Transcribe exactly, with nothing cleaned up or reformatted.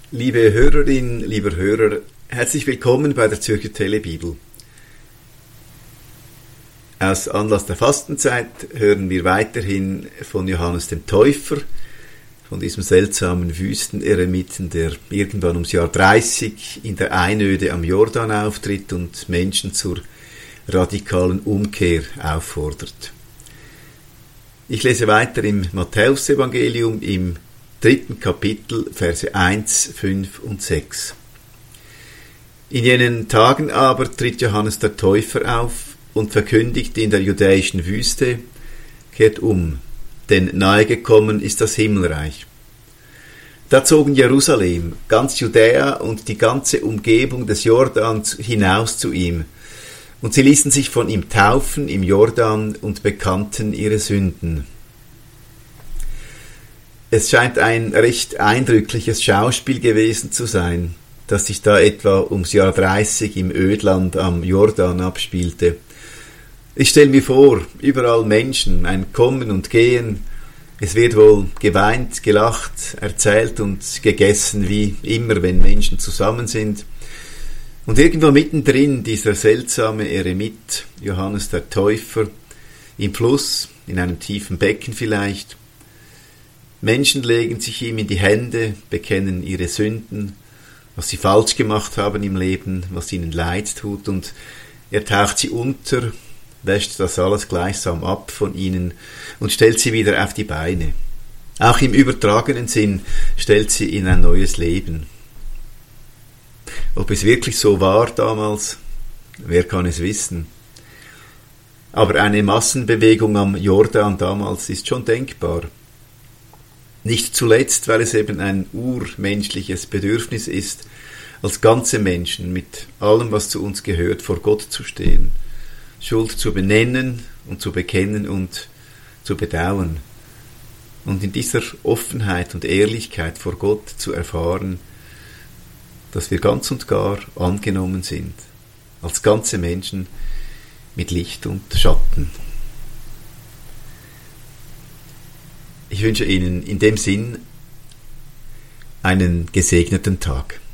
Liebe Hörerin, lieber Hörer, herzlich willkommen bei der Zürcher Telebibel. Aus Anlass der Fastenzeit hören wir weiterhin von Johannes dem Täufer, von diesem seltsamen Wüsteneremiten, der irgendwann ums Jahr dreißig in der Einöde am Jordan auftritt und Menschen zur radikalen Umkehr auffordert. Ich lese weiter im Matthäusevangelium im dritten Kapitel, Verse eins, fünf und sechs. In jenen Tagen aber tritt Johannes der Täufer auf und verkündigt in der judäischen Wüste: Kehrt um, denn nahegekommen ist das Himmelreich. Da zogen Jerusalem, ganz Judäa und die ganze Umgebung des Jordans hinaus zu ihm, und sie ließen sich von ihm taufen im Jordan und bekannten ihre Sünden. Es scheint ein recht eindrückliches Schauspiel gewesen zu sein, das sich da etwa ums Jahr dreißig im Ödland am Jordan abspielte. Ich stelle mir vor, überall Menschen, ein Kommen und Gehen. Es wird wohl geweint, gelacht, erzählt und gegessen, wie immer, wenn Menschen zusammen sind. Und irgendwo mittendrin dieser seltsame Eremit, Johannes der Täufer, im Fluss, in einem tiefen Becken vielleicht. Menschen legen sich ihm in die Hände, bekennen ihre Sünden, was sie falsch gemacht haben im Leben, was ihnen leid tut, und er taucht sie unter, wäscht das alles gleichsam ab von ihnen und stellt sie wieder auf die Beine. Auch im übertragenen Sinn stellt sie in ein neues Leben. Ob es wirklich so war damals, wer kann es wissen? Aber eine Massenbewegung am Jordan damals ist schon denkbar. Nicht zuletzt, weil es eben ein urmenschliches Bedürfnis ist, als ganze Menschen mit allem, was zu uns gehört, vor Gott zu stehen, Schuld zu benennen und zu bekennen und zu bedauern und in dieser Offenheit und Ehrlichkeit vor Gott zu erfahren, dass wir ganz und gar angenommen sind, als ganze Menschen mit Licht und Schatten. Ich wünsche Ihnen in dem Sinn einen gesegneten Tag.